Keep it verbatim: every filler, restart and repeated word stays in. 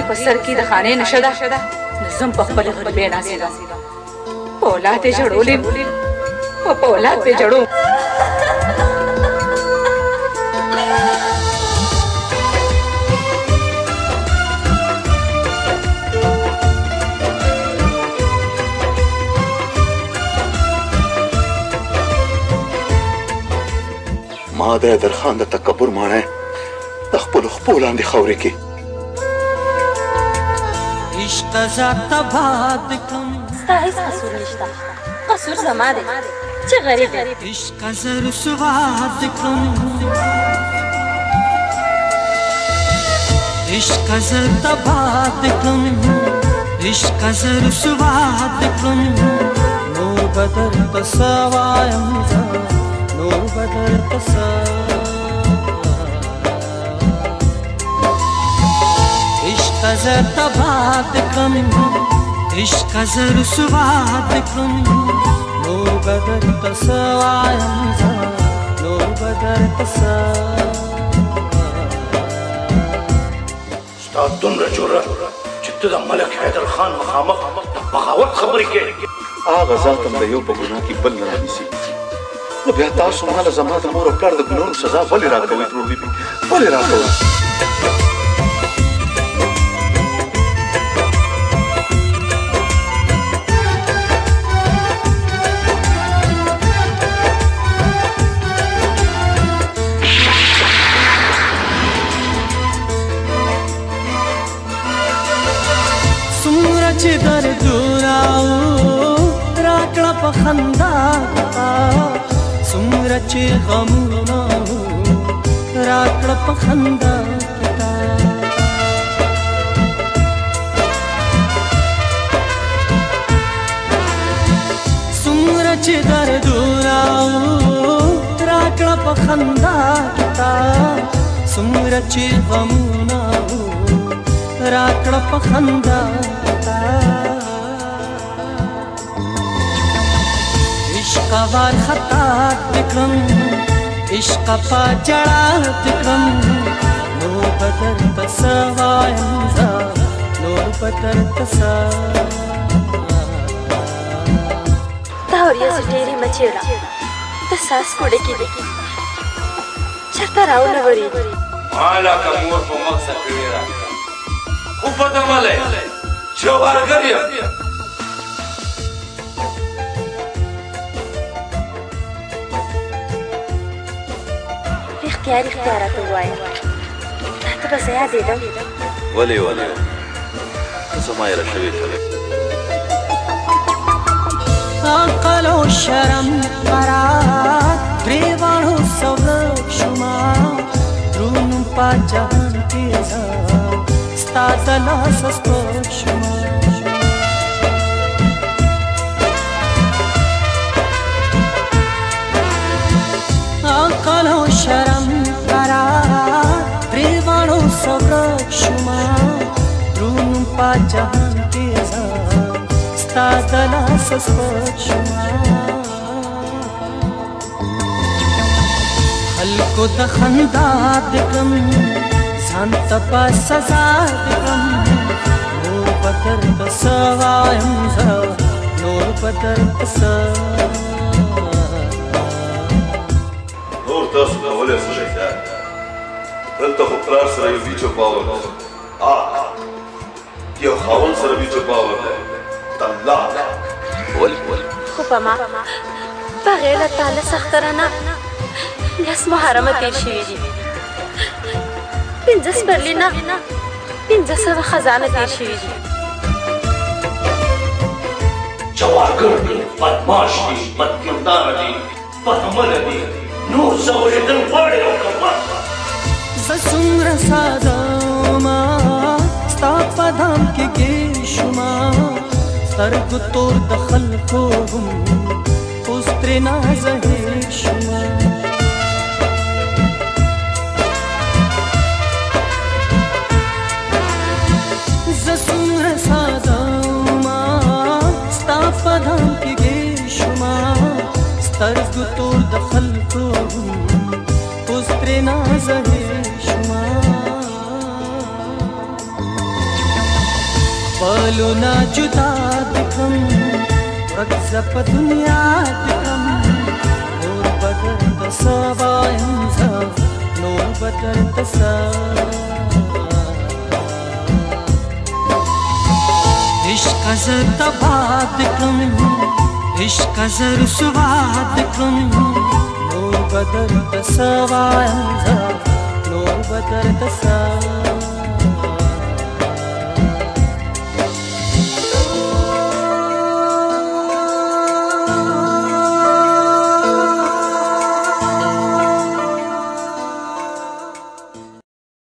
غریب په سر کې د خانې نشه ده زم په خپل غریبۍ نازېږم په اولاد یې ژړولې او په اولاد پې ژړو ما د حیدرخان د تکبر ماڼۍ د خپلو خپو لاندې خاورې کې عشق ذات باد کم ستا هیڅ قصور نشته قصور زما دی چې غریب یم عشق زر سواد کم عشق زر تباد کم عشق زر سواد کم نور بدر تسوایم نور بدر تسا عشق زر تباد کم عشق زر سواد کم نور بدر تسوایم نور بدر تسا ستا دومره جرأت چې ته د ملک حیدرخان مخامخ د بغاوت خبرې کوې هغه ذات هم د یو په ګناه کې بل نه رانیسي نو بیا تاسو ماله زما د مور او پلار د ګناهونو سزا ولې راکوئ ترور بیبي ولې راکوئ څومره چې دردونه راکړه په خندا څومره چې غمونه راکړه په خندا څومره چې دردونه راکړه په خندا څومره چې غمونه راکړه په خندا عشق وار خطا دکړم عشق پا جړا دکړم نور بدر تسا وایم زه نور بدر تسا تا اوریاسې ډېرې مچېړه د ساس کوډه کې دی چېرته راونه ورېږي ما لکه مور په مقصد کړې ده خو په دملی جوارګر یم رښتیا رښتیا راته ووایه تا ته به زه یادېدم ولې ولې ته زما یره شوې خلک عقل و شرم قرار پرېواړو سوګ شما درونو په جهان کې زه ستا د لاسه سپک شما عقل و شرم قرار پرېواړو سوګ شما درونو په جهان کې زه ستا د لاسه سپک شما خلکو د خندا دکړم ځان ته په سزا دکړم نور به درته څه وایم زه نور به درته څه نور تاسو کولی شئ دلته خو پلار سره یو بیچو باور دی یو خاوند سره بیچو باور دی طلاق ولې ولې خو په ما بغیر له تاله سخترانه لس محرمه تېر شوي دي پنځه سپرلي نه پنځه سوه خزانه تېر شوي دي جوارګر دي بدماش دي بدکرداره دي بدعمله دي نور څه اورېدل غواړې او که بس زه څومره ساده ومه ستا په دام کې ګیر شومه سترګو تور د خلکو هم اوس ترېنه زهیر شومه زه څومره ساده ومه ستا په دام کې ګیر شومه سترګو تور د خلکو هم اوس ترېنه زهیر شومه पलू ना जुदा दिखम रक्सप दुनिया दिखम नूर बदर तसवायंसा नूर बदर तसा इश्क जर तबाद कम इश्क जर सुवाद कम नूर बदर तसवायंसा नूर बदर तसा